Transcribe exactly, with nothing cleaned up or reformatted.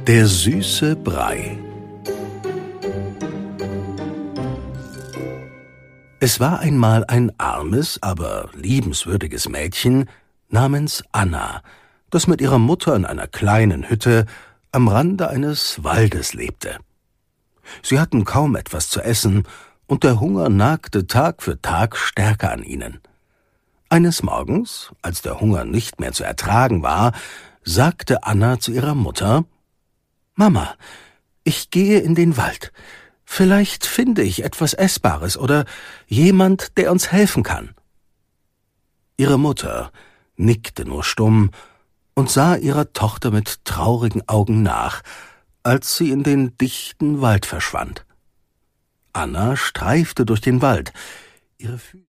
Der süße Brei. Es war einmal ein armes, aber liebenswürdiges Mädchen namens Anna, das mit ihrer Mutter in einer kleinen Hütte am Rande eines Waldes lebte. Sie hatten kaum etwas zu essen, und der Hunger nagte Tag für Tag stärker an ihnen. Eines Morgens, als der Hunger nicht mehr zu ertragen war, sagte Anna zu ihrer Mutter: »Mama, ich gehe in den Wald. Vielleicht finde ich etwas Essbares oder jemand, der uns helfen kann.« Ihre Mutter nickte nur stumm und sah ihrer Tochter mit traurigen Augen nach, als sie in den dichten Wald verschwand. Anna streifte durch den Wald. Ihre Füße